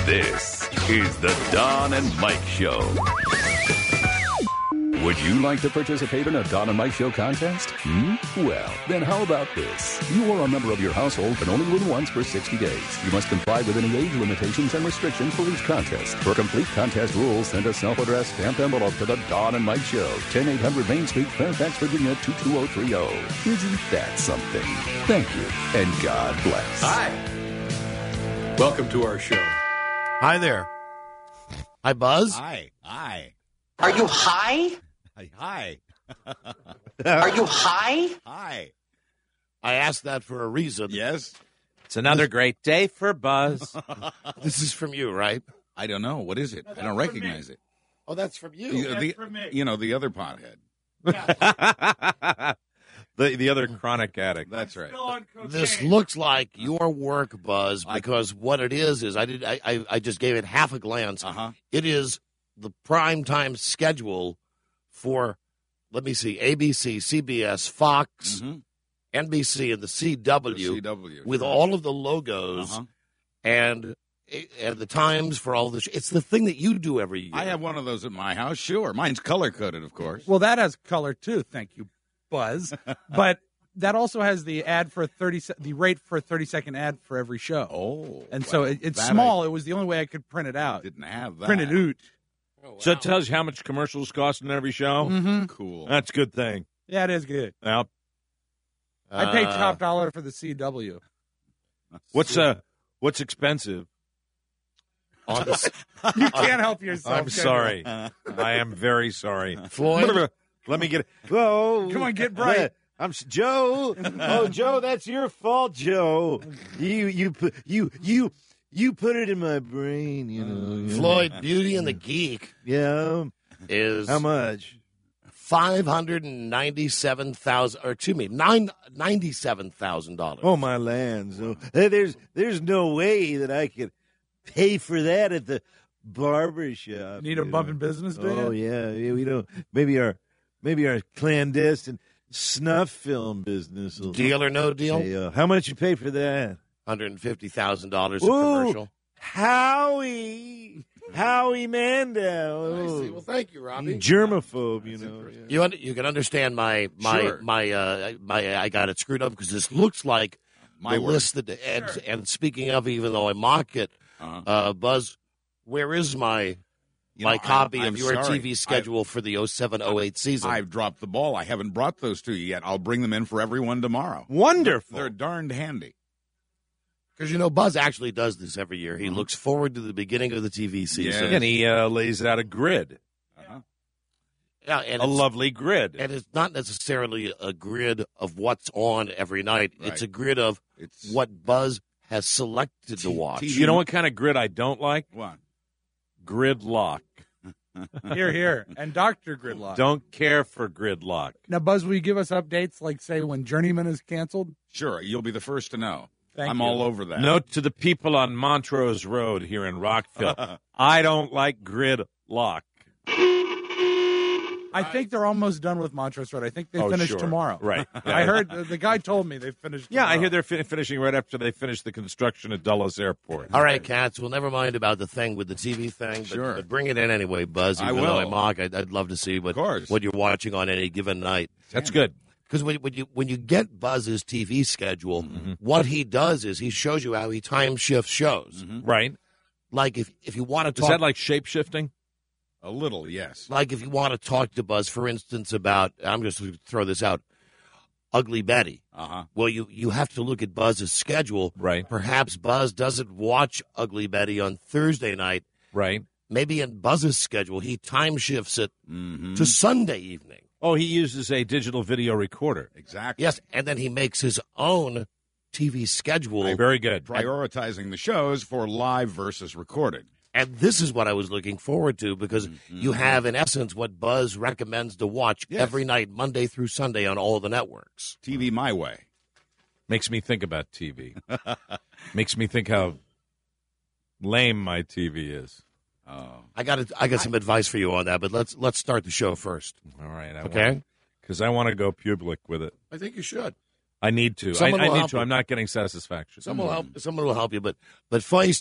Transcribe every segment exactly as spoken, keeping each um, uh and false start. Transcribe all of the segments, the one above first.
This is the Don and Mike Show. Would you like to participate in a Don and Mike Show contest? Hmm? Well, then how about this? You or a member of your household can only win once for sixty days. You must comply with any age limitations and restrictions for each contest. For complete contest rules, send a self-addressed stamped envelope to the Don and Mike Show, ten eight hundred Main Street, Fairfax, Virginia, two two zero three zero. Isn't that something? Thank you, and God bless. Hi. Welcome to our show. Hi there. Hi, Buzz. Hi. Hi. Are you high? Hi. Hi. Are you high? Hi. I asked that for a reason. Yes. It's another great day for Buzz. This is from you, right? I don't know. What is it? I don't recognize it. Oh, that's from you. The, the, you know, the other pothead. the the other chronic addict. That's right. This looks like your work, Buzz, because what it is is I did I, I, I just gave it half a glance. Uh-huh. It is the prime time schedule for, let me see, A B C, C B S, Fox, Mm-hmm. N B C, and the C W, The C W, with sure. all of the logos Uh-huh. and and the times for all the. Sh- it's the thing that you do every year. I have one of those at my house. Sure. Mine's color-coded, of course. Well, that has color too. Thank you, Buzz. But that also has the ad for thirty, se- the rate for a thirty-second ad for every show. Oh. and well, so it, it's that small. I It was the only way I could print it out. didn't have that. Print it out. Oh, wow. So it tells you how much commercials cost in every show. Mm-hmm. Cool. That's a good thing. Yeah, it is good. Now, I paid Uh, top dollar for the C W. what's uh, what's expensive? on the s- You can't help yourself. I'm can you? sorry. I am very sorry. Floyd? Let me get it. Whoa. Come on, get bright. I'm s- Joe. Oh, Joe, that's your fault, Joe. You you put you you you put it in my brain, you know. Floyd Beauty and the Geek Yeah. is How much? five hundred and ninety-seven thousand, or excuse me, nine ninety-seven thousand dollars. Oh my lands! Oh, hey, there's there's no way that I could pay for that at the barber shop. Need a you bump know. in business, do Oh you? yeah, yeah. We don't. Maybe our maybe our clandestine snuff film business. Will Deal or no deal? pay, uh, how much you pay for that? one hundred fifty thousand dollars a Ooh. commercial. Howie, Howie Mandel. I see. Well, thank you, Robbie. Germaphobe, you know. yeah. You un- you can understand my my Sure. my uh my I got it screwed up because this looks like My the word. list that and, and speaking of, even though I mock it, Uh-huh. uh, Buzz, where is my You my know, copy I'm- of I'm your sorry. T V schedule for the oh seven oh eight season? I've dropped the ball. I haven't brought those to you yet. I'll bring them in for everyone tomorrow. Wonderful. They're darned handy. Because, you know, Buzz actually does this every year. Mm-hmm. He looks forward to the beginning of the T V season. and he uh, lays out a grid, Uh-huh. Yeah, and a it's, lovely grid. and it's not necessarily a grid of what's on every night. It's Right. a grid of It's what Buzz has selected to watch. T V. You know what kind of grid I don't like? What? Gridlock. Here, here. And Doctor Gridlock. Don't care for gridlock. Now, Buzz, will you give us updates, like, say, when Journeyman is canceled? Sure, you'll be the first to know. Thank I'm you. all over that. Note to the people on Montrose Road here in Rockville. I don't like gridlock. I think they're almost done with Montrose Road. I think they Oh, finish sure. tomorrow. Right. I heard the, the guy told me they finished. Yeah, I tomorrow. hear they're fin- finishing right after they finish the construction at Dulles Airport. All right, Cats. Well, never mind about the thing with the T V thing, but, Sure. but bring it in anyway, Buzz. I Even though I will. mock, I'd, I'd love to see what, Of course. what you're watching on any given night. That's good. Because when, when you when you get Buzz's T V schedule, Mm-hmm. what he does is he shows you how he time shifts shows. Mm-hmm. Right. Like if if you want to Is talk, that like shape shifting? A little, yes. like if you want to talk to Buzz, for instance, about I'm just going to throw this out, Ugly Betty. Uh-huh. Well, you you have to look at Buzz's schedule. Right. Perhaps Buzz doesn't watch Ugly Betty on Thursday night. Right. Maybe in Buzz's schedule, he time shifts it Mm-hmm. to Sunday evening. Oh, he uses a digital video recorder. Exactly. Yes, and then he makes his own T V schedule. Very good. Prioritizing the shows for live versus recorded. And this is what I was looking forward to because you have, in essence, what Buzz recommends to watch Yes. every night, Monday through Sunday, on all the networks. T V my way. Makes me think about T V. Makes me think how lame my T V is. Oh. I got I got some advice for you on that, but let's let's start the show first. All right. I Okay? Because I want to go public with it. I think you should. I need to. I, Someone I will need help to. you. I'm not getting satisfaction. Someone will help. Someone will help you, but but first,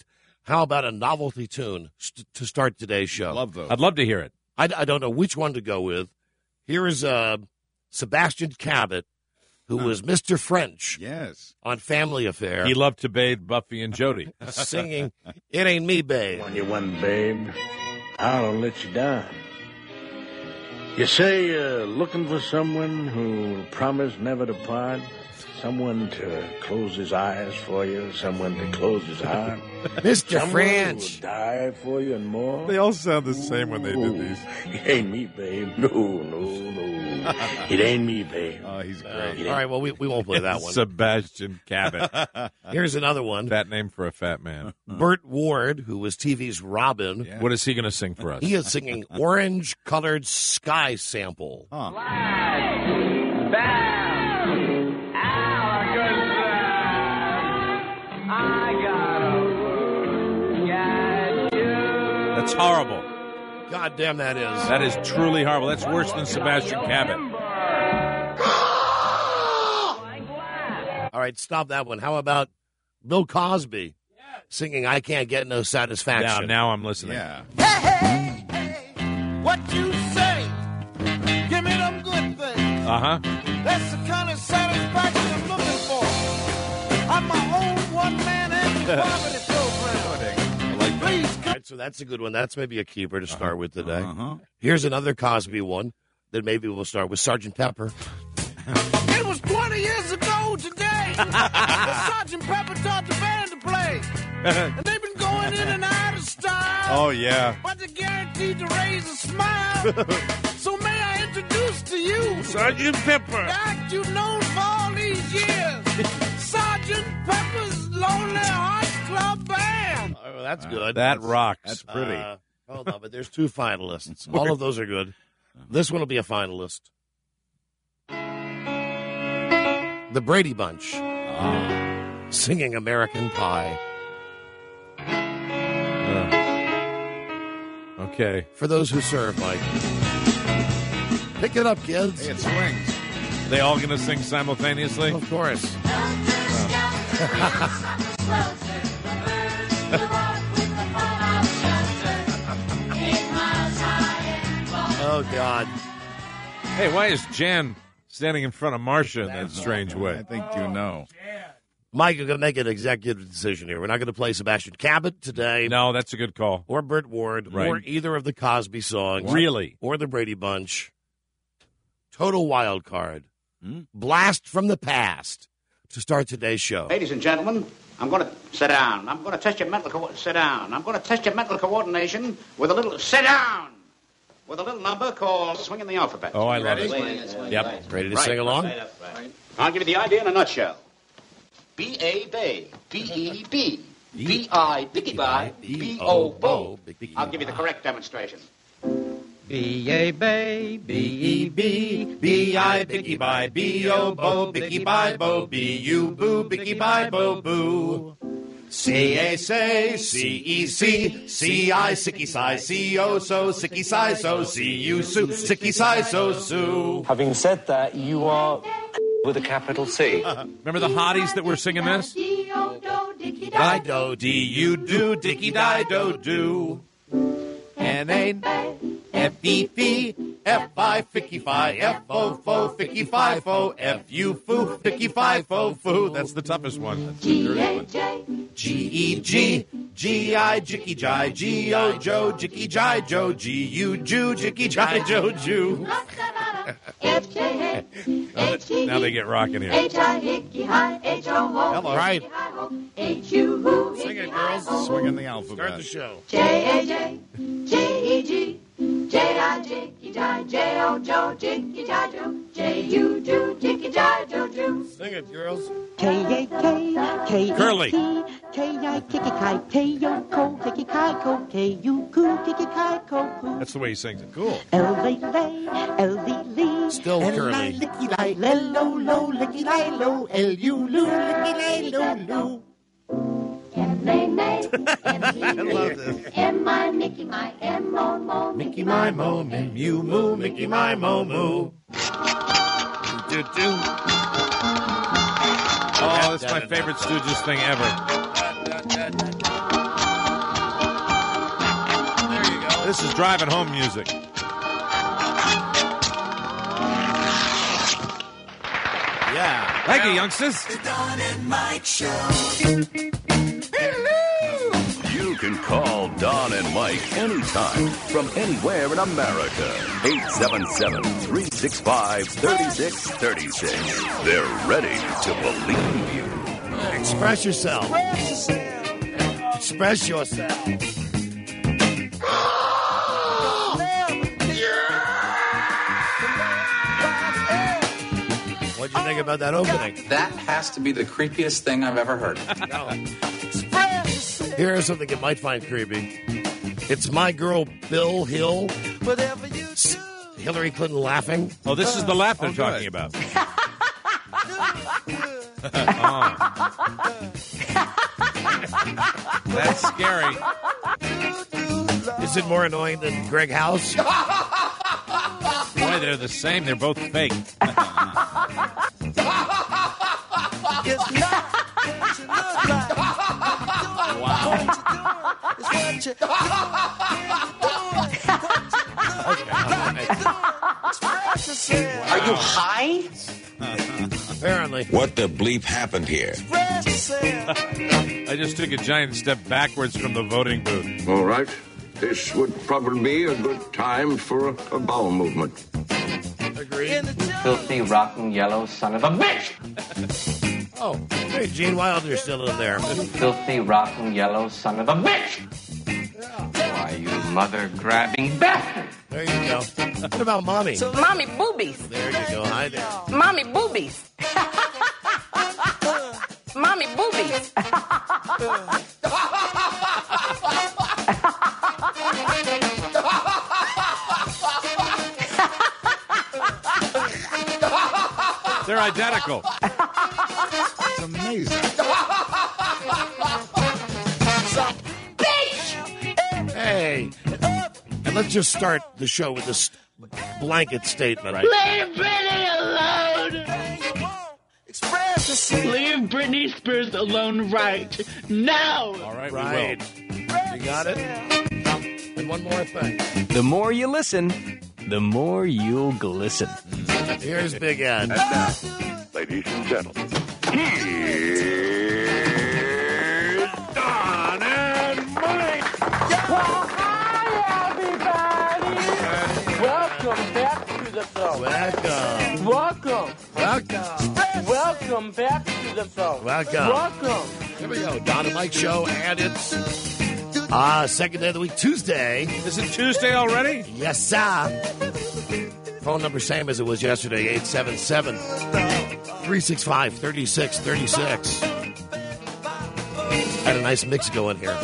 How about a novelty tune st- to start today's show? Love those. I'd love to hear it. I, I don't know which one to go with. Here is uh, Sebastian Cabot, who was Mister French Yes. on Family Affair, He loved to bathe Buffy and Jody. singing "It Ain't Me, Babe." When you win, babe, I'll let you down. You say you're looking for someone who'll promise never to part, someone to close his eyes for you, someone to close his heart. Mister Someone French. who will die for you and more. They all sound the same when they did Ooh, these. It ain't me, babe. No, no, no. It ain't me, babe. Oh, he's It great. ain't- All right, well, we, we won't play that one. Sebastian Cabot. Here's another one. Fat name for a fat man. Burt Ward, who was T V's Robin, Yeah. What is he going to sing for us? he is singing "Orange-Colored Sky" sample. Huh. That's horrible. God damn, that is. That is truly horrible. That's worse than Sebastian Cabot. All right, stop that one. How about Bill Cosby singing "I Can't Get No Now, Satisfaction"? now I'm listening. Yeah. What you say? Give me them good things. Uh-huh. That's the kind of satisfaction I'm looking for. I'm my own one-man anti-poverty program. Please All come. right, so that's a good one. That's maybe a keeper to start with today. Uh-huh. Here's another Cosby one that maybe we'll start with Sergeant Pepper. It was twenty years ago today that Sergeant Pepper taught the band to play. And they've been going in and out of style. Oh, yeah. But they're guaranteed to raise a smile. So may I introduce to you Sergeant Pepper. the act you've known for all these years. Sergeant Pepper's Lonely Hearts Club Band. Oh, that's good. That rocks. That's pretty. Uh, hold on, but there's two finalists. All of those are good. This one will be a finalist. The Brady Bunch singing "American Pie." Okay. For those who serve, Mike. Pick it up, kids. Hey, it swings. They all going to sing simultaneously? Of course. Oh, God. Hey, why is Jan standing in front of Marcia in that strange I way? think you know. Mike, you're going to make an executive decision here. We're not going to play Sebastian Cabot today. No, that's a good call. Or Burt Ward. Right. Or either of the Cosby songs. Really? Or the Brady Bunch. Total wild card. Hmm? Blast from the past to start today's show. Ladies and gentlemen, I'm going to sit down. I'm going to test your mental co- sit down. I'm going to test your mental coordination with a little sit down. With a little number called Swinging the Alphabet. Oh, I love Ready? it. Yep. Ready to Right, sing along? right, right. I'll give you the idea in a nutshell. B A Bay, B E B, B I Biggie Bye, B O Bo. I'll give you the correct demonstration. B A Bay, B E B, B I Biggie Bye, B O Bo, Biggie Bye Bo, B U Boo, Biggie Bye Bo Boo. C A say, C E C, C I sicky si, C O so, sicky si so, C U Sue, sicky si so Sue. Having said that, you are with a capital C. Remember the hotties that were singing this? Dido, D U do, dicky di do do. N A F E F F I Ficky Fi, F O Fo Ficky Fi Fo, F U Foo Ficky Fi Fo Foo. That's the toughest one. G E G, G I Jicky Jai, G O Joe, Jicky Jai Joe, G U Jew, Jicky Jai Joe Jew. Now they get rocking here. Hello. Right. Sing it, girls. Swinging the alphabet. Start the show. J A J, J E G, J I Jicky Jai, J O Joe, Jicky Jai Joe, J U Jew, Jicky Jai Joe Jew. Sing it, girls. K A K, K E Curly. T, K I Kiki Kai, K O Ko, Kiki Kai Ko, K U Ku, Kiki Kai Ko Ku. That's the way he sings it. Cool. L Lay Lay, L Lee Lee. Still L curly. I Licky Lay, Lo Lo, Licky Lay Lo, L U Lu, Licky Lay Lo Lu. I love this. M my Mickey my M mo mo Mickey my mo Mew moo Mickey my mo moo. Do, do. Oh, that's my favorite Stooges thing ever. This is driving home music. Yeah. Thank you, youngsters. The Don and Mike Show. You can call Don and Mike anytime from anywhere in America. eight seven seven, three six five, three six three six. They're ready to believe you. Express yourself. Express yourself. What'd you think about that opening? That has to be the creepiest thing I've ever heard. No. Here's something you might find creepy. It's my girl, Bill Hill. Whatever you do. Hillary Clinton laughing. Oh, this is the laugh they're talking about. Oh. That's scary. Is it more annoying than Greg House? Boy, they're the same. They're both fake. It's not what you look like. Wow. It's what you do. Are you high? Apparently. What the bleep happened here? I just took a giant step backwards from the voting booth. All right. This would probably be a good time for a, a bowel movement. Agreed. Filthy, rotten, yellow son of a bitch! Oh, hey, Gene Wilder's still in there. Filthy, rotten, yellow son of a bitch! Why, you mother-grabbing bastard! There you go. What about Mommy? Mommy boobies. There you go. Hi there. Mommy boobies. Mommy boobies. They're identical. It's amazing. Hey. And let's just start the show with this blanket statement. Leave Britney alone! Leave Britney Spears alone right now! All right, Right. we will. You got it? And one more thing. The more you listen, the more you'll glisten. Here's Big Ed. And now, ladies and gentlemen, here's Don and Mike. Well, hi, everybody! Welcome back to the show. Welcome. Welcome. Welcome. Welcome back to the show. Welcome. Welcome. Here we go. Don and Mike Show, and it's uh, second day of the week, Tuesday. Is it Tuesday already? Yes, sir. Phone number same as it was yesterday, eight seven seven, three six five, three six three six. Had a nice mix going here.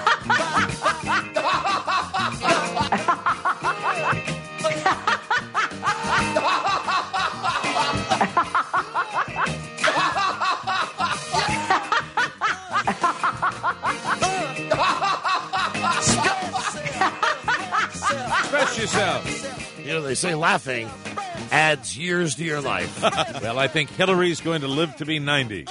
Express yourself. You know, they say laughing adds years to your life. Well, I think Hillary's going to live to be ninety.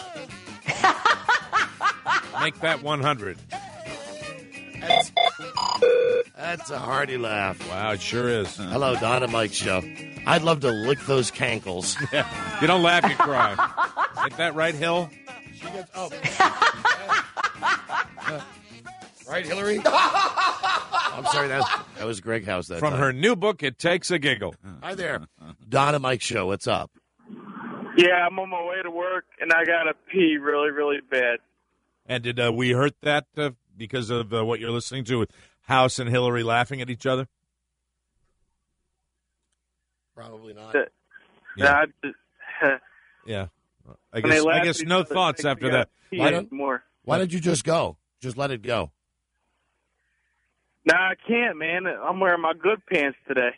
Make that one hundred. That's, that's a hearty laugh. Wow, it sure is. Hello, Don and Mike Show. I'd love to lick those cankles. You don't laugh, you cry. Ain't that right, Hill? She gets, oh. uh, right, Hillary? I'm sorry, that was, that was Greg House that From time. her new book, It Takes a Giggle. Hi there. Don and Mike Show, what's up? Yeah, I'm on my way to work, and I got to pee really, really bad. And did uh, we hurt that uh, because of uh, what you're listening to with House and Hillary laughing at each other? Probably not. Uh, Yeah. nah, I just, Yeah. I When they guess, I laugh guess at each no other, thoughts it makes after me that. pee Why don't- more. Why don't you just go? Just let it go. Nah, I can't, man. I'm wearing my good pants today.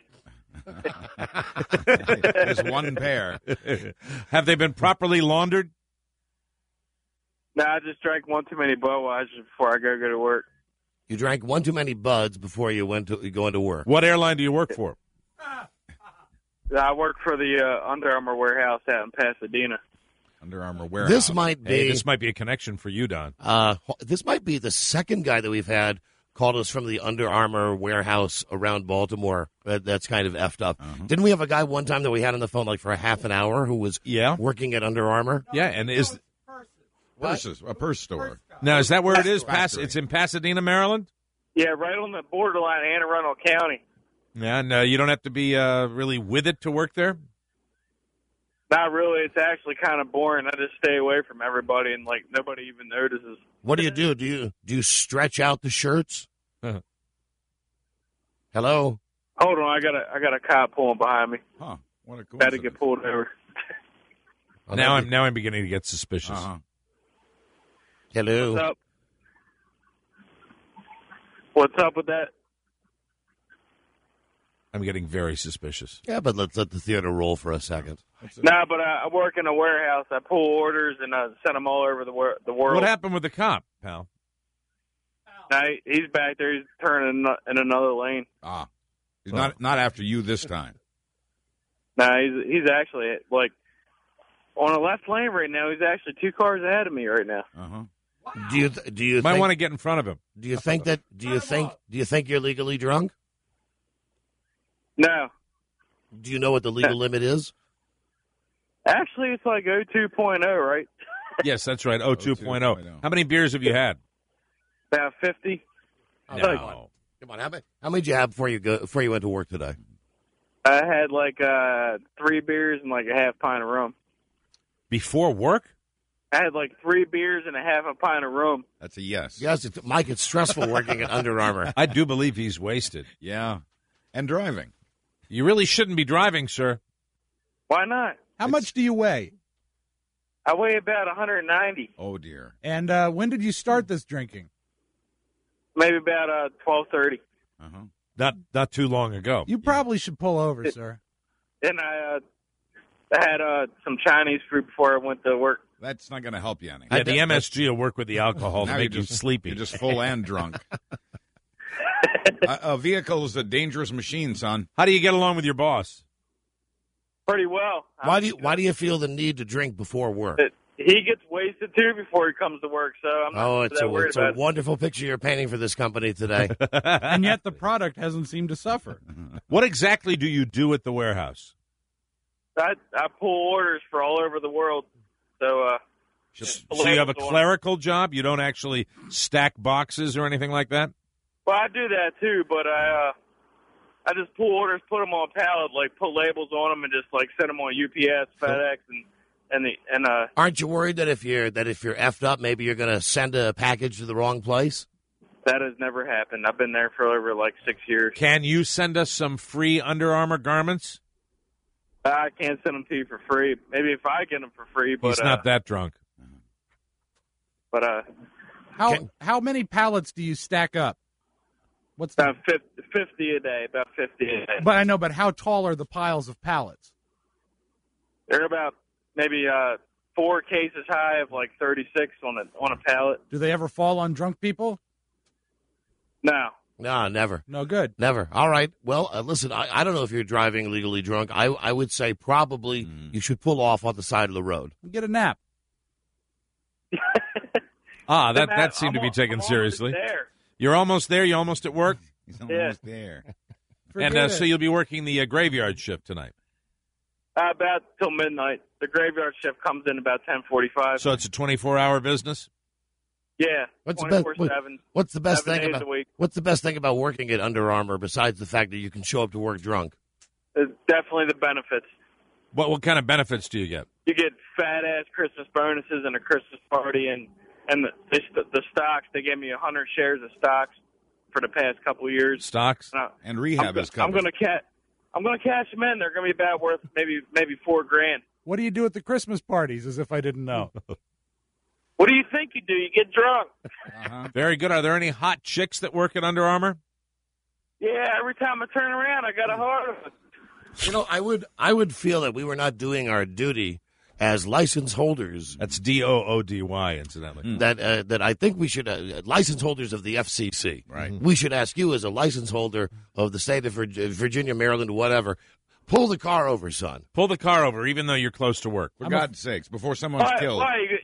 There's one pair. Have they been properly laundered? Nah, I just drank one too many Budweisers before I go go to work. You drank one too many buds before you went to you go into work. What airline do you work for? I work for the uh, Under Armour warehouse out in Pasadena. Under Armour warehouse. This might be Hey, this might be a connection for you, Don. uh, this might be the second guy that we've had called us from the Under Armour warehouse around Baltimore. That, that's kind of effed up. Uh-huh. Didn't we have a guy one time that we had on the phone like for a half an hour who was yeah. working at Under Armour? Yeah, and is Purses, a purse store. now is that where it is? Pas- it's in Pasadena, Maryland. Yeah, right on the borderline of Anne Arundel County. Yeah, and uh, you don't have to be uh, really with it to work there. Not really. It's actually kind of boring. I just stay away from everybody, and like nobody even notices. What do you do? Do you do you stretch out the shirts? Hello. Hold on, I got a I got a cop pulling behind me. Huh? What a Had to coincidence. get pulled over. Oh, now that'd I'm now I'm beginning to get suspicious. Uh-huh. Hello. What's up? What's up with that? I'm getting very suspicious. Yeah, but let's let the theater roll for a second. Nah, but I, I work in a warehouse. I pull orders and I send them all over the wor- the world. What happened with the cop, pal? Nah, he- he's back there. He's turning in, in another lane. Ah, he's not not after you this time. Nah, he's he's actually like on a left lane right now. He's actually two cars ahead of me right now. Uh-huh. Do you th- do you might think, want to get in front of him? Do you think that? Do you think? Do you think you're legally drunk? No, Do you know what the legal limit is? actually, it's like oh two point oh, right? Yes, that's right. oh two point oh. How many beers have you had? About fifty. Oh, No. Come on, come on. How many? How many did you have before you go before you went to work today? I had like uh, three beers and like a half pint of rum. Before work? I had like three beers and a half a pint of rum. That's a yes. Yes, it's, Mike. It's stressful working at Under Armour. I do believe he's wasted. Yeah, and driving. You really shouldn't be driving, sir. Why not? How much do you weigh? I weigh about one hundred ninety. Oh dear. And uh, when did you start this drinking? Maybe about uh, twelve thirty. Uh-huh. Not not too long ago. You probably should pull over, sir. Then I, uh, I had uh, some Chinese food before I went to work. That's not going to help you any. Yeah, the M S G will work with the alcohol to Now make you're you just- sleepy. You're just full and drunk. a, a vehicle is a dangerous machine, son. How do you get along with your boss? Pretty well. Why do you Why do you feel the need to drink before work? It, he gets wasted too before he comes to work, so I'm not Oh, it's that a worried it's about a it. wonderful picture you're painting for this company today. And yet the product hasn't seemed to suffer. What exactly do you do at the warehouse? I I pull orders for all over the world, so uh. Just, so you have a clerical job? You don't actually stack boxes or anything like that? Well, I do that too, but I uh, I just pull orders, put them on a pallet, like put labels on them, and just like send them on U P S, FedEx, and and the and uh. Aren't you worried that if you're that if you're effed up, maybe you're going to send a package to the wrong place? That has never happened. I've been there for over like six years. Can you send us some free Under Armour garments? I can't send them to you for free. Maybe if I get them for free, but He's uh, not that drunk. but uh, How how many pallets do you stack up? What's the? about fifty, fifty a day. About fifty a day. But I know, but how tall are the piles of pallets? They're about maybe uh four cases high of like thirty-six on a on a pallet. Do they ever fall on drunk people? No. No, never. No good. Never. All right. Well, uh, listen, I, I don't know if you're driving legally drunk. I I would say probably you should pull off on the side of the road. Get a nap. Ah, that, Matt, that seemed to I'm be al- taken I'm almost seriously. there. You're almost there? You're almost at work? He's almost there. And uh, so you'll be working the uh, graveyard shift tonight. Uh, about till midnight. The graveyard shift comes in about ten forty-five. So it's a twenty-four hour business? Yeah, What's the best? twenty-four seven. What's the best seven thing days about a week. What's the best thing about working at Under Armour besides the fact that you can show up to work drunk? It's definitely the benefits. What what kind of benefits do you get? You get fat ass Christmas bonuses and a Christmas party, and and the the, the stocks. They gave me a hundred shares of stocks for the past couple of years. Stocks and, I, and rehab I'm, is go- I'm covered. going to cash. I'm going to cash them in. They're going to be about worth maybe maybe four grand. What do you do at the Christmas parties? As if I didn't know. What do you think you do? You get drunk. Uh-huh. Very good. Are there any hot chicks that work at Under Armour? Yeah, every time I turn around, I got a heart of it. You know, I would I would feel that we were not doing our duty as license holders. That's D O O D Y, incidentally. That uh, that I think we should uh, license holders of the F C C. Right. We should ask you as a license holder of the state of Vir- Virginia, Maryland, whatever. Pull the car over, son. Pull the car over, even though you're close to work. For I'm God's sakes, before someone's Why? killed. Why you, you going to come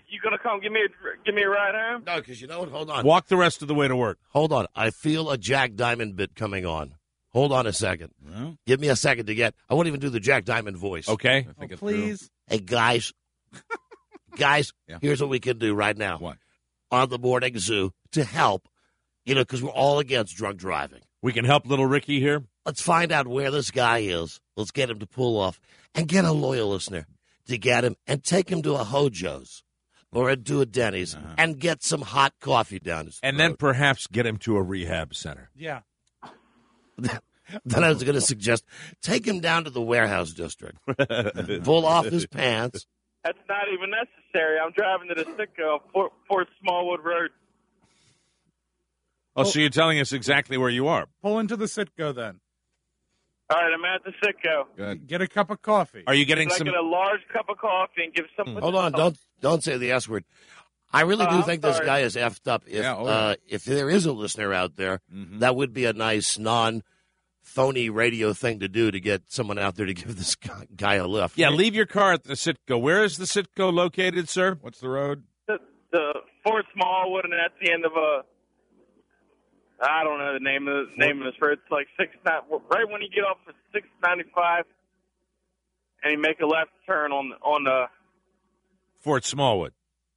come give me a, give me a ride home? No, because you know what? Hold on. Walk the rest of the way to work. Hold on. I feel a Jack Diamond bit coming on. Hold on a second. Well, Give me a second to get. I won't even do the Jack Diamond voice. Okay. Oh, please. Hey, guys. guys, Yeah. here's what we can do right now. What? On the morning zoo to help, you know, because we're all against drunk driving. We can help little Ricky here. Let's find out where this guy is. Let's get him to pull off and get a loyal listener to get him and take him to a Hojo's or to a Denny's Uh-huh. and get some hot coffee down his And throat. then perhaps get him to a rehab center. Yeah. Then I was going to suggest take him down to the warehouse district, pull off his pants. That's not even necessary. I'm driving to the Sitco, Fort, Fort Smallwood Road. Oh, so you're telling us exactly where you are. Pull into the Sitco then. All right, I'm at the Sitco. Good. Get a cup of coffee. Are you getting Can I some? get a large cup of coffee and give somebody? Hold on, don't don't say the S word. I really do Oh, I'm think this sorry. guy is effed up. If Yeah, oh, yeah. uh, if there is a listener out there, Mhm. that would be a nice non phony radio thing to do to get someone out there to give this guy, guy a lift. Yeah, leave your car at the Sitco. Where is the Sitco located, sir? What's the road? The, the Fort Smallwood, and that's the end of a. I don't know the name of the name of this road. It's like six nine. Right when you get off of six ninety five, and you make a left turn on on the. Fort Smallwood.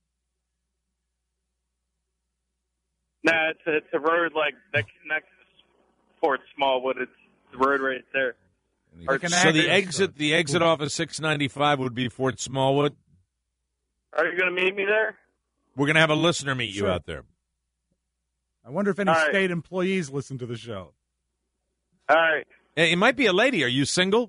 Nah, it's a, it's a road like that connects Fort Smallwood. It's the road right there. Or- Like an So the aggregate. exit, the exit off of six ninety-five would be Fort Smallwood. Are you going to meet me there? We're gonna have a listener meet you Sure. out there. I wonder if any All right. state employees listen to the show. All right. It might be a lady. Are you single?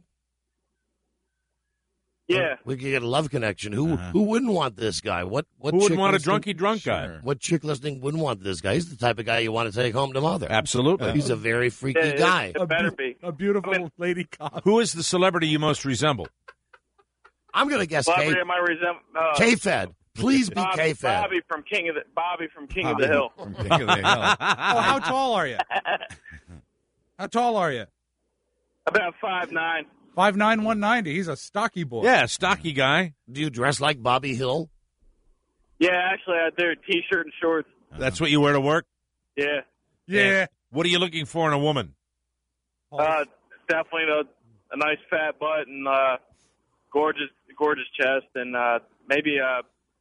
Yeah. We could get a love connection. Who Uh-huh. who wouldn't want this guy? What what Who wouldn't chick want a listening- drunky drunk guy? Sure. What chick listening wouldn't want this guy? He's the type of guy you want to take home to mother. Absolutely. He's a very freaky Yeah, it- guy. It, better be. A beautiful I mean- lady cop. Who is the celebrity you most resemble? I'm going to guess Bobby, K- am I resem- uh, K-Fed. Please be Bobby, K-Fed. Bobby from King of the Bobby from King of the Hill. From King of the Hill. Oh, how tall are you? How tall are you? About five nine. Five nine, one ninety. He's a stocky boy. Yeah, stocky guy. Do you dress like Bobby Hill? Yeah, actually, I do. T-shirt and shorts. That's what you wear to work. Yeah. Yeah. What are you looking for in a woman? Uh, definitely a, a nice fat butt and uh, gorgeous, gorgeous chest, and uh, maybe a,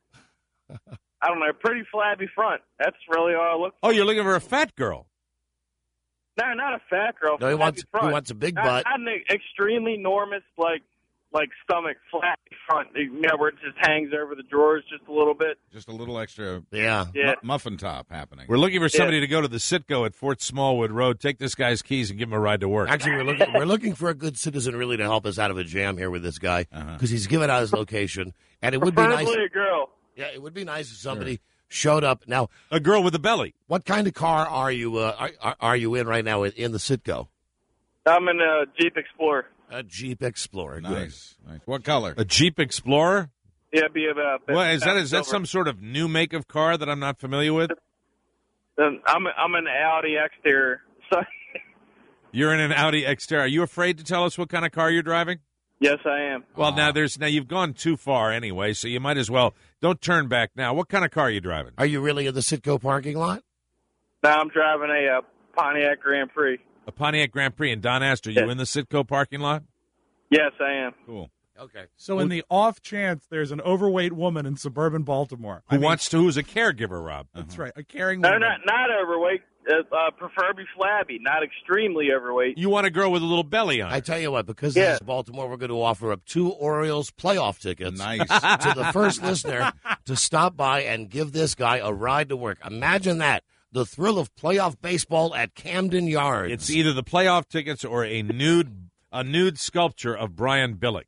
I don't know, pretty flabby front. That's really all I look for. Oh, you're looking for a fat girl. No, not a fat girl. No, he flabby wants- he front. wants a big Not- butt. Not an extremely enormous, like, like stomach, flabby front. You know, where it just hangs over the drawers just a little bit. Just a little extra Yeah. Yeah. mu- muffin top happening. We're looking for somebody Yeah. to go to the Sitco at Fort Smallwood Road. Take this guy's keys and give him a ride to work. Actually, we're looking we're looking for a good citizen really to help us out of a jam here with this guy because Uh-huh. he's given out his location, and it would be nice. Preferably a girl. Yeah, it would be nice if somebody showed up. Now, A girl with a belly. what kind of car are you uh, are, are- are you in right now in the Sitco? I'm in a Jeep Explorer. A Jeep Explorer. Good. Nice, nice. What color? A Jeep Explorer? Yeah, be about. What is that? Is that silver. some sort of new make of car that I'm not familiar with? Um, I'm I'm an Audi exterior. So You're in an Audi Xterra. Are you afraid to tell us what kind of car you're driving? yes, I am. Well, now there's now you've gone too far anyway, so you might as well don't turn back now. What kind of car are you driving? Are you really in the Sitco parking lot? Now I'm driving a uh, Pontiac Grand Prix. A Pontiac Grand Prix. And Don asked, are you Yeah. in the Sitco parking lot? Yes, I am. Cool. Okay. So, in the off chance there's an overweight woman in suburban Baltimore, Who I mean, wants to? Who's a caregiver, Rob? That's right, a caring No, woman. not not overweight. Uh, uh, preferably flabby, not extremely overweight. You want a girl with a little belly on. I tell you what, because Yeah. this is Baltimore, we're going to offer up two Orioles playoff tickets Nice. to the first listener to stop by and give this guy a ride to work. Imagine that. The thrill of playoff baseball at Camden Yards. It's either the playoff tickets or a nude a nude sculpture of Brian Billick.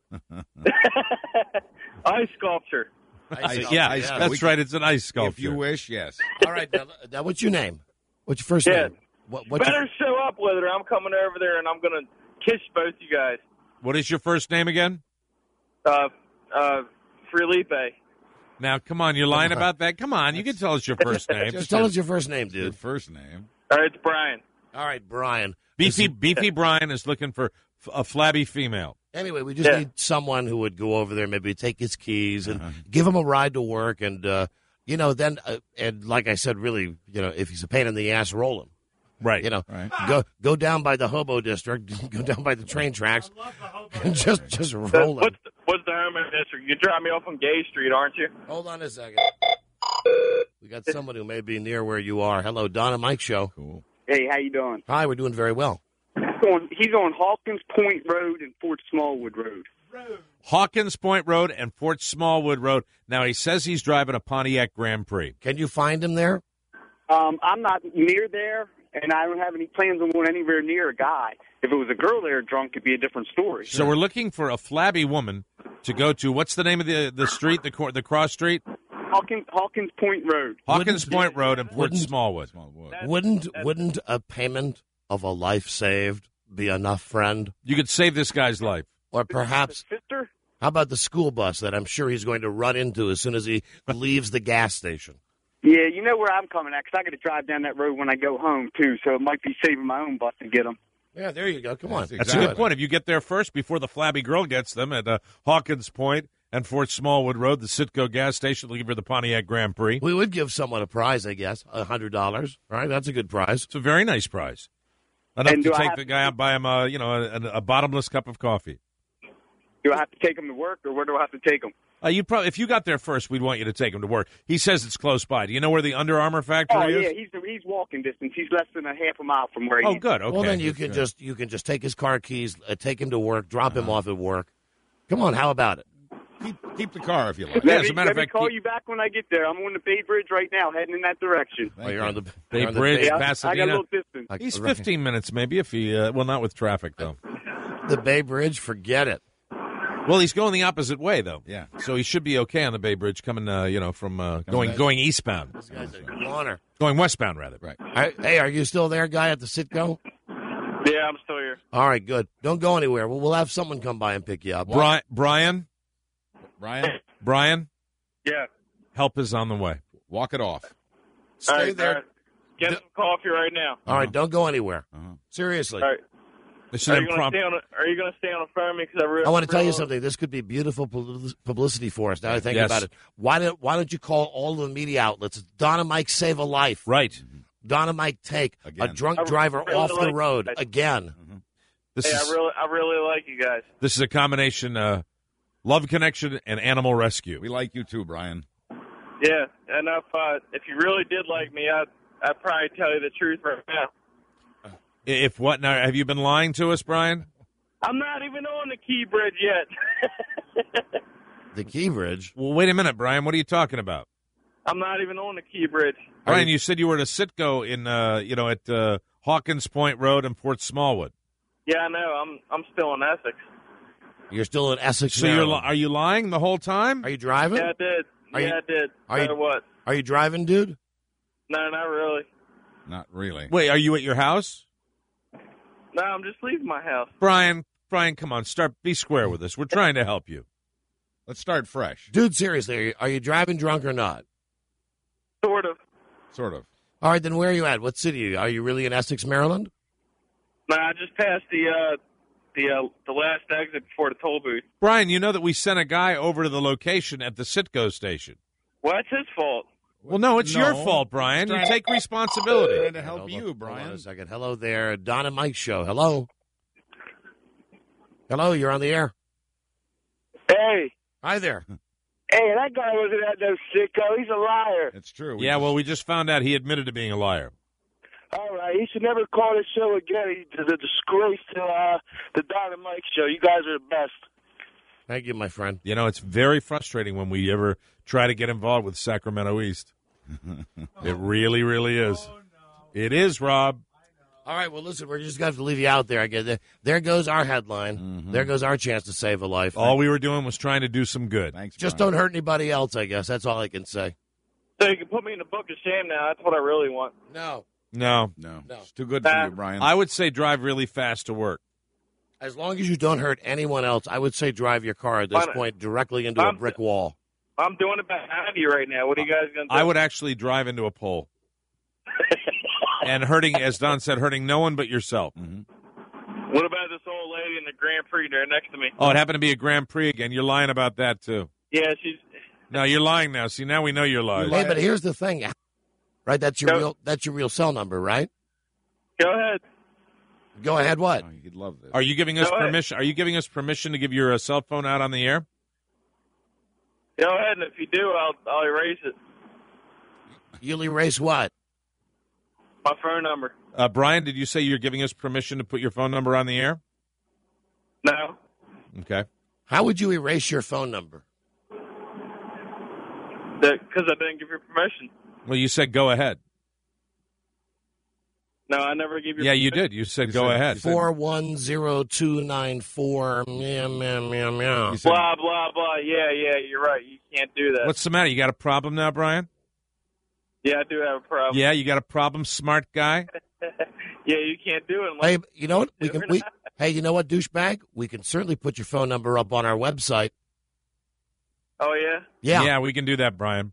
Ice sculpture. Ice- yeah, ice- that's we can- right. It's an ice sculpture. If you wish, yes. All right, now, now what's your name? What's your first Yeah. name? What, what's Better your, show up with her. I'm coming over there and I'm gonna kiss both you guys. What is your first name again? Uh, uh, Felipe. Now, come on, you're lying about that. Come on, you can tell us your first name. just tell us your first name, Your dude. first name. All right, it's Brian. All right, Brian. Beefy Beefy Brian is looking for F- a flabby female. Anyway, we just Yeah. need someone who would go over there, maybe take his keys and Uh-huh. give him a ride to work, and uh, you know, then uh, and like I said, really, you know, if he's a pain in the ass, roll him. Right. You know, Right. go go down by the hobo district, go down by the train tracks, and just just roll him. What's the, what's the Herman district? You drive me off on Gay Street, aren't you? Hold on a second. We got someone who may be near where you are. Hello, Don and Mike Show. Cool. Hey, how you doing? Hi, we're doing very well. On, he's on Hawkins Point Road and Fort Smallwood Road. Hawkins Point Road and Fort Smallwood Road. Now, he says he's driving a Pontiac Grand Prix. Can you find him there? Um, I'm not near there, and I don't have any plans on going anywhere near a guy. If it was a girl there drunk, it'd be a different story. So we're looking for a flabby woman to go to. What's the name of the the street, the cor- the cross street? Hawkins, Hawkins Point Road. Hawkins Point Road and Fort Wouldn't- Smallwood. Wouldn't wouldn't a payment of a life saved be enough, friend? You could save this guy's life. Or perhaps, Sister? how about the school bus that I'm sure he's going to run into as soon as he leaves the gas station? Yeah, you know where I'm coming at, 'cause I got to drive down that road when I go home, too, so it might be saving my own bus to get him. Yeah, there you go. Come on. That's a good point. If you get there first before the flabby girl gets them at uh, Hawkins Point and Fort Smallwood Road, the Citgo gas station, looking for the Pontiac Grand Prix. We would give someone a prize, I guess, a hundred dollars. Right, that's a good prize. It's a very nice prize. Enough And to do I take have the to- guy out, buy him a you know a, a bottomless cup of coffee. Do I have to take him to work, or where do I have to take him? Uh, you probably if you got there first, we'd want you to take him to work. He says it's close by. Do you know where the Under Armour factory Oh, is? yeah, he's he's walking distance. He's less than a half a mile from where he Oh, is. good. Okay. Well, then you can just you can just take his car keys, uh, take him to work, drop him off at work. Come on, how about it? Keep keep the car if you like. Let, Yeah, me, as a matter let of me fact, call keep- you back when I get there. I'm on the Bay Bridge right now, heading in that direction. Oh, you're on the Bay you're on the Bridge, Yeah, I- I got a Pasadena. little distance. Like, He's right. fifteen minutes, maybe, if he uh, well, not with traffic though. The Bay Bridge, forget it. Well, he's going the opposite way though. Yeah. So he should be okay on the Bay Bridge, coming, uh, you know, from uh, going back. going eastbound, This guy's a goner. going westbound rather. Right. All right, hey, are you still there, guy at the Citgo? Yeah, I'm still here. All right, good. Don't go anywhere. We'll, we'll have someone come by and pick you up. Bri- Brian, Brian, Brian, Yeah. help is on the way. walk it off. Stay All right, there. all right. Get some coffee right now. All right, don't go anywhere. Uh-huh. Seriously. All right. This Are is you going impromptu. to stay on? A, are you going to stay on the phone me? Because I really. I want to tell you really- something. This could be beautiful publi- publicity for us. Now I think Yes. about it. Why don't Why don't you call all the media outlets? Don and Mike save a life. Right. Don and Mike take Again. a drunk I driver really off the like road that. again. This Hey, is I really, I really like you guys. this is a combination uh, love connection and animal rescue. We like you too, Brian. Yeah, and if uh, if you really did like me, I'd I'd probably tell you the truth right now. If what now? Have you been lying to us, Brian? I'm not even on the Key Bridge yet. The Key Bridge. Well, wait a minute, Brian. What are you talking about? I'm not even on the Key Bridge. Brian, you said you were at a Citgo in, uh, you know, at uh, Hawkins Point Road and Fort Smallwood. Yeah, I know. I'm I'm still in Essex. You're still in Essex. So you're li- Maryland. are you lying the whole time? Are you driving? Yeah, I did. Are yeah, you- I did. are so you- what? Are you driving, dude? No, not really. Not really. Wait, are you at your house, No, I'm just leaving my house. Brian? Brian, come on, start. Be square with us. We're trying to help you. Let's start fresh. Dude, seriously, are you, are you driving drunk or not? Sort of. Sort of. All right, then where are you at? What city are you? Are you really in Essex, Maryland? No, I just passed the uh, the uh, the last exit before the toll booth. Brian, you know that we sent a guy over to the location at the Citgo station. Well, it's his fault. Well, no, it's No. your fault, Brian. You Trying- take responsibility. Trying to Hold help on- you, hold on Brian. a second. Hello there, Don and Mike show. Hello. Hello, you're on the air. Hey, Hi there. hey, that guy wasn't at no sicko. He's a liar. It's true. We Yeah, just- well, we just found out he admitted to being a liar. All right, he should never call this show again. He's a disgrace to uh, the Don and Mike show. You guys are the best. Thank you, my friend. You know, it's very frustrating when we ever try to get involved with Sacramento East. It really, really is. It is, Rob. All right, well, listen, we're just going to have to leave you out there. I get there. There goes our headline. Mm-hmm. There goes our chance to save a life. All we were doing was trying to do some good. Thanks, Just Brian. don't hurt anybody else, I guess. That's all I can say. So you can put me in the book of shame now. That's what I really want. No. No. No, No. it's too good for Nah. you, Brian. I would say drive really fast to work. As long as you don't hurt anyone else, I would say drive your car at this Fine. point directly into a I'm- brick wall. I'm doing it behind you right now. What are you guys going to do? I would actually drive into a pole. And hurting, as Don said, hurting no one but yourself. Mhm. What about this old lady in the Grand Prix there next to me? Oh, it happened to be a Grand Prix again. You're lying about that, too. Yeah, she's... No, you're lying now. See, now we know you're lying. Hey, but here's the thing, right? That's your Go. real. That's your real cell number, right? Go ahead. Go ahead. What? Oh, you'd love this. Are you giving us Go ahead. permission? Are you giving us permission to give your uh, cell phone out on the air? Go ahead, and if you do, I'll, I'll erase it. You'll erase what? My phone number. Uh, Brian, did you say you're giving us permission to put your phone number on the air? No. Okay. How would you erase your phone number? Because I didn't give you permission. Well, you said go ahead. No, I never gave you Yeah, permission. you did. You said go ahead. Four one zero two nine four. Meow meow meow meow. Blah, blah, blah. Yeah, yeah, you're right. You can't do that. What's the matter? You got a problem now, Brian? Yeah, I do have a problem. Yeah, you got a problem, smart guy? Yeah, you can't do it. Unless Hey, you know what? We do can. it. We, hey, you know what, douchebag? We can certainly put your phone number up on our website. Oh, yeah? Yeah. Yeah, we can do that, Brian.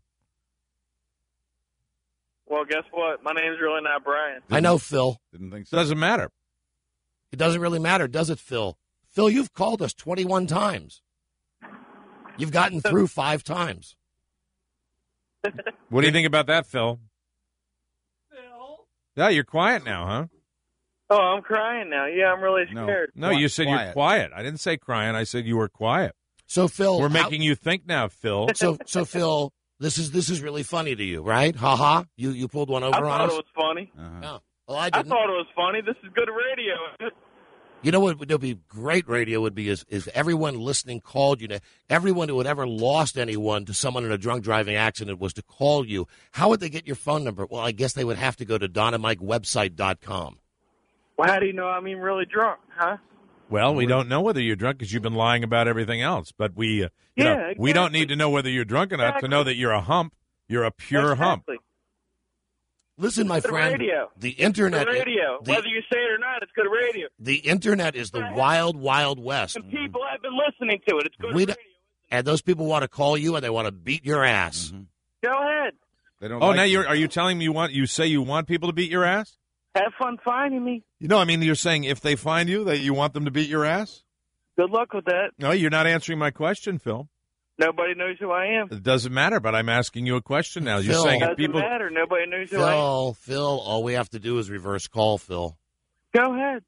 Well, guess what? My name's really not Brian. I know, Phil. Didn't think so. Doesn't matter. It doesn't really matter, does it, Phil? Phil, you've called us twenty-one times. You've gotten through five times. What do you think about that, Phil? Phil? Yeah, you're quiet now, huh? Oh, I'm crying now. Yeah, I'm really scared. No, you said you're quiet. I didn't say crying. I said you were quiet. So, Phil, We're how- making you think now, Phil. So, so Phil, this is this is really funny to you, right? Ha ha. You you pulled one over I on thought us. it was funny. No. Well, I I didn't. thought it was funny. This is good radio. You know what would be great radio would be is if everyone listening called you. To, everyone who had ever lost anyone to someone in a drunk driving accident was to call you. How would they get your phone number? Well, I guess they would have to go to don and mike website dot com. Well, how do you know I'm even really drunk, huh? Well, we don't know whether you're drunk because you've been lying about everything else. But we, uh, you Yeah, know, we don't need to know whether you're drunk enough Exactly. to know that you're a hump. You're a pure hump. Exactly. Listen, my Good friend, radio. the internet, Good radio. the, Whether you say it or not, it's good radio. the internet is the wild, wild west. And people have been listening to it. It's good We radio. don't- and those people want to call you and they want to beat your ass. Go ahead. They don't Oh, like now you. you're are you telling me you want you say you want people to beat your ass? Have fun finding me. You know, I mean, you're saying if they find you that you want them to beat your ass? Good luck with that. No, you're not answering my question, Phil. Nobody knows who I am. It doesn't matter, but I'm asking you a question now. You're Phil. saying if Doesn't people matter. Nobody knows who I am. Phil, Phil, all we have to do is reverse call, Phil. Go ahead.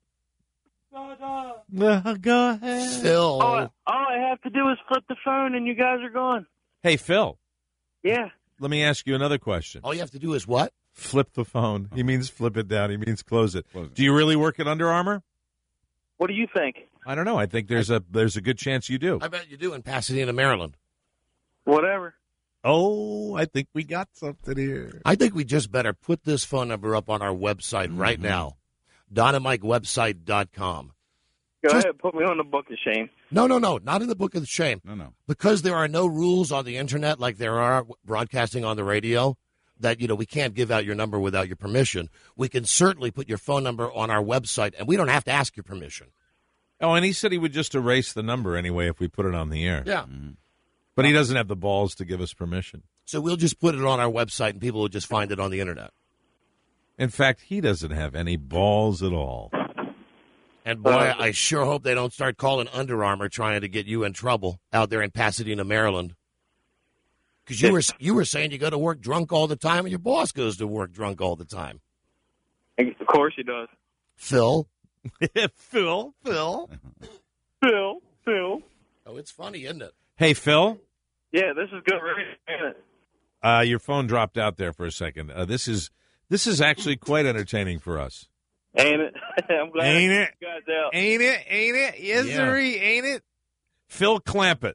go ahead. Phil. All I, all I have to do is flip the phone and you guys are gone. Hey, Phil, Yeah. let me ask you another question. All you have to do is what? Flip the phone. He means flip it down. He means close it. Close it. Do you really work at Under Armour? What do you think? I don't know. I think there's a there's a good chance you do. I bet you do in Pasadena, Maryland. Whatever. Oh, I think we got something here. I think we just better put this phone number up on our website right now. don and mike website dot com. Go Just- ahead. Put me on the book of shame. No, no, no, not in the book of shame. No, no. Because there are no rules on the internet like there are broadcasting on the radio that, you know, we can't give out your number without your permission. We can certainly put your phone number on our website, and we don't have to ask your permission. Oh, and he said he would just erase the number anyway if we put it on the air. Yeah. But he doesn't have the balls to give us permission. So we'll just put it on our website, and people will just find it on the internet. In fact, he doesn't have any balls at all. And boy, I sure hope they don't start calling Under Armour trying to get you in trouble out there in Pasadena, Maryland. Because you were you were saying you go to work drunk all the time, and your boss goes to work drunk all the time. Of course he does. Phil, Phil, Phil. Phil, Phil. Oh, it's funny, isn't it? Hey, Phil. Yeah, this is good radio. Ain't it? Uh, your phone dropped out there for a second. Uh, this is this is actually quite entertaining for us. Ain't it? I'm glad Ain't I it? got you guys out. Ain't it? Ain't it? Yes, Yeah. sirree, ain't it? Phil Clampett.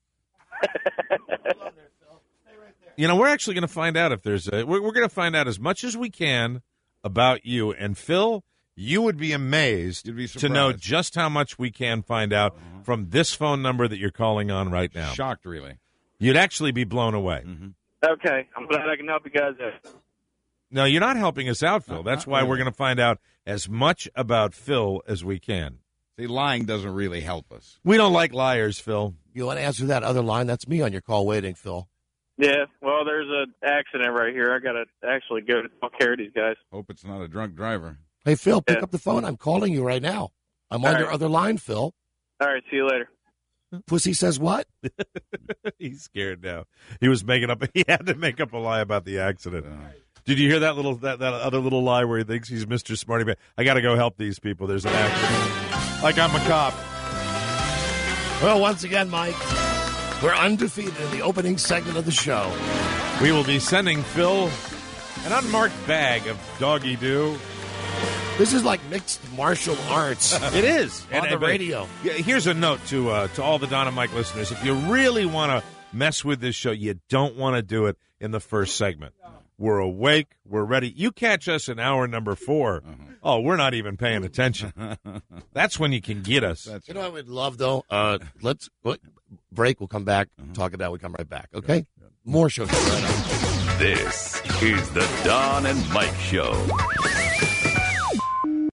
You know, we're actually going to find out if there's a. We're, we're going to find out as much as we can about you. And Phil, you would be amazed You'd be to know surprised. just how much we can find out from this phone number that you're calling on right now. Shocked, really. You'd actually be blown away. Okay, I'm glad I can help you guys out. No, you're not helping us out, Phil. Not- That's not why really. we're going to find out as much about Phil as we can. See, lying doesn't really help us. We don't like liars, Phil. You want to answer that other line? That's me on your call waiting, Phil. Yeah, well, there's an accident right here. I got to actually go to take care of these guys. Hope it's not a drunk driver. Hey, Phil, pick Yeah. up the phone. I'm calling you right now. I'm All on right. your other line, Phil. All right, see you later. Pussy says what? He's scared now. He was making up. He had to make up a lie about the accident. Did you hear that little that, that other little lie where he thinks he's Mister Smarty Man? I got to go help these people. There's an accident. Like I'm a cop. Well, once again, Mike, we're undefeated in the opening segment of the show. We will be sending Phil an unmarked bag of doggy doo. This is like mixed martial arts. It is on And- the but- radio. Yeah, here's a note to uh, to all the Don and Mike listeners: if you really want to mess with this show, you don't want to do it in the first segment. We're awake. We're ready. You catch us in hour number four. Oh, we're not even paying attention. That's when you can get us. You know what I would love, though? Uh, let's what, break. We'll come back. Talk it out. We come right back. Okay? More shows right up. This is the Don and Mike Show.